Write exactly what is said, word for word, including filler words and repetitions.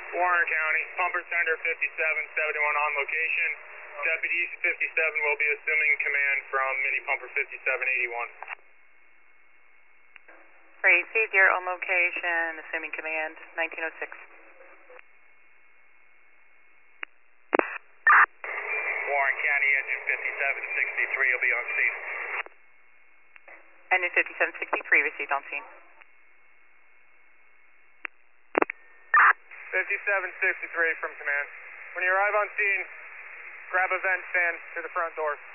Warren County, pumper sender fifty-seven seventy-one on location. Deputy fifty-seven will be assuming command from mini pumper fifty-seven eighty-one. Great, Steve, you're on location, assuming command, nineteen oh six. Warren County, engine fifty-seven sixty-three will be on scene. Engine fifty-seven sixty-three received on scene. fifty-seven sixty-three from command. When you arrive on scene, grab a vent fan to the front door.